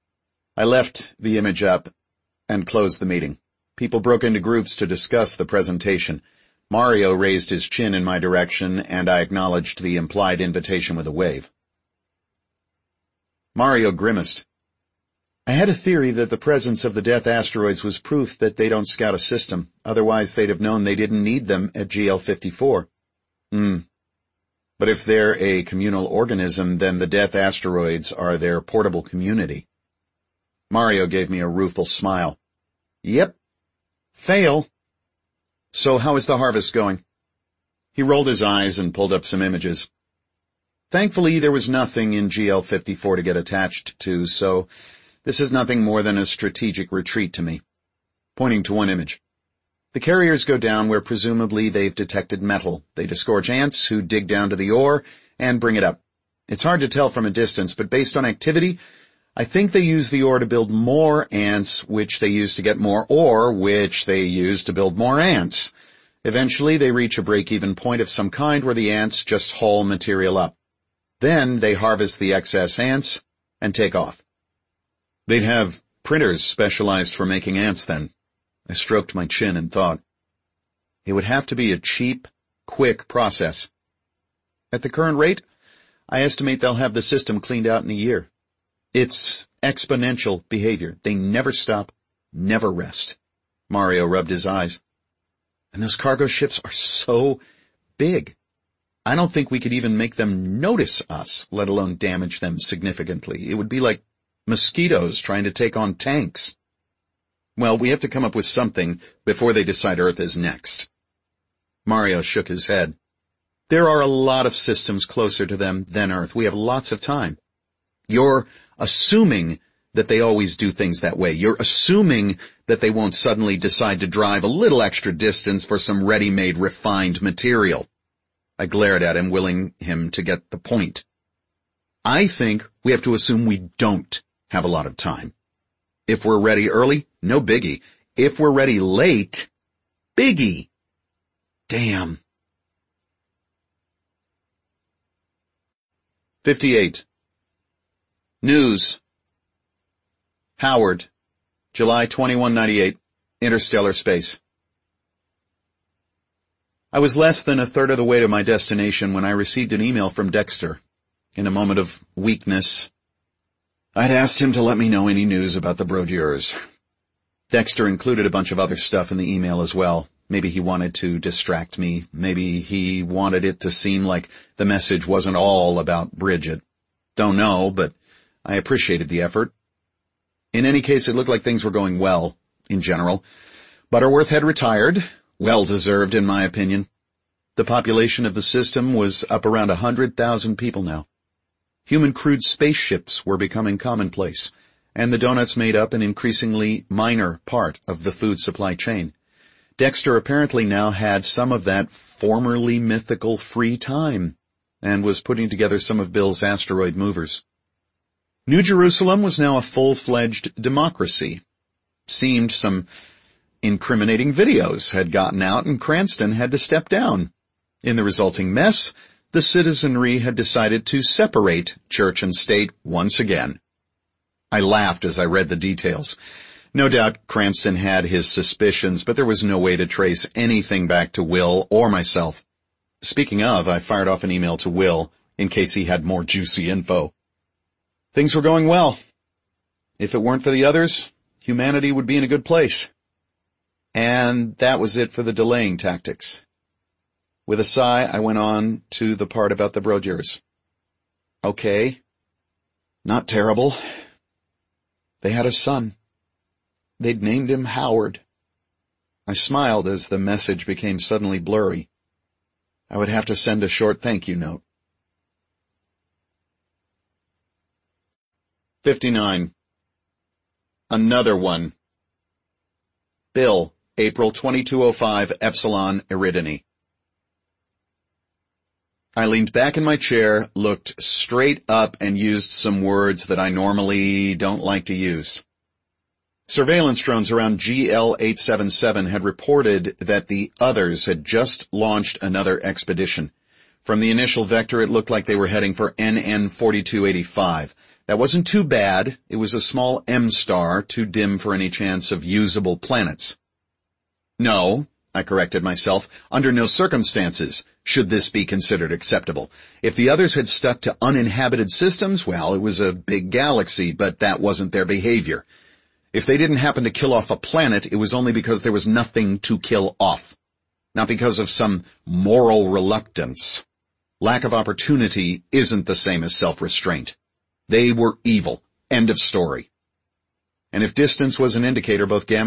I left the image up and closed the meeting. People broke into groups to discuss the presentation. Mario raised his chin in my direction, and I acknowledged the implied invitation with a wave. Mario grimaced. I had a theory that the presence of the Death asteroids was proof that they don't scout a system. Otherwise, they'd have known they didn't need them at GL-54. But if they're a communal organism, then the Death asteroids are their portable community. Mario gave me a rueful smile. Yep. Fail. So how is the harvest going? He rolled his eyes and pulled up some images. Thankfully, there was nothing in GL-54 to get attached to, so this is nothing more than a strategic retreat to me. Pointing to one image. The carriers go down where presumably they've detected metal. They disgorge ants who dig down to the ore and bring it up. It's hard to tell from a distance, but based on activity, I think they use the ore to build more ants, which they use to get more ore, which they use to build more ants. Eventually, they reach a break-even point of some kind where the ants just haul material up. Then they harvest the excess ants and take off. They'd have printers specialized for making ants then. I stroked my chin and thought. It would have to be a cheap, quick process. At the current rate, I estimate they'll have the system cleaned out in a year. It's exponential behavior. They never stop, never rest. Mario rubbed his eyes. And those cargo ships are so big. I don't think we could even make them notice us, let alone damage them significantly. It would be like mosquitoes trying to take on tanks. Well, we have to come up with something before they decide Earth is next. Mario shook his head. There are a lot of systems closer to them than Earth. We have lots of time. You're assuming that they always do things that way. You're assuming that they won't suddenly decide to drive a little extra distance for some ready-made refined material. I glared at him, willing him to get the point. I think we have to assume we don't have a lot of time. If we're ready early, no biggie. If we're ready late, biggie. Damn. 58. News. Howard, July 2198, Interstellar Space. I was less than a third of the way to my destination when I received an email from Dexter. In a moment of weakness, I'd asked him to let me know any news about the Brodeurs. Dexter included a bunch of other stuff in the email as well. Maybe he wanted to distract me. Maybe he wanted it to seem like the message wasn't all about Bridget. Don't know, but I appreciated the effort. In any case, it looked like things were going well, in general. Butterworth had retired, well-deserved in my opinion. The population of the system was up around 100,000 people now. Human-crewed spaceships were becoming commonplace, and the donuts made up an increasingly minor part of the food supply chain. Dexter apparently now had some of that formerly mythical free time, and was putting together some of Bill's asteroid movers. New Jerusalem was now a full-fledged democracy. Seemed some incriminating videos had gotten out and Cranston had to step down. In the resulting mess, the citizenry had decided to separate church and state once again. I laughed as I read the details. No doubt Cranston had his suspicions, but there was no way to trace anything back to Will or myself. Speaking of, I fired off an email to Will in case he had more juicy info. Things were going well. If it weren't for the others, humanity would be in a good place. And that was it for the delaying tactics. With a sigh, I went on to the part about the Brodeurs. Okay. Not terrible. They had a son. They'd named him Howard. I smiled as the message became suddenly blurry. I would have to send a short thank you note. 59. Another one. Bill, April 2205, Epsilon Eridani. I leaned back in my chair, looked straight up, and used some words that I normally don't like to use. Surveillance drones around GL-877 had reported that the others had just launched another expedition. From the initial vector, it looked like they were heading for NN-4285. That wasn't too bad. It was a small M-star, too dim for any chance of usable planets. No, I corrected myself, under no circumstances should this be considered acceptable. If the others had stuck to uninhabited systems, well, it was a big galaxy, but that wasn't their behavior. If they didn't happen to kill off a planet, it was only because there was nothing to kill off, not because of some moral reluctance. Lack of opportunity isn't the same as self-restraint. They were evil. End of story. And if distance was an indicator, both Gamma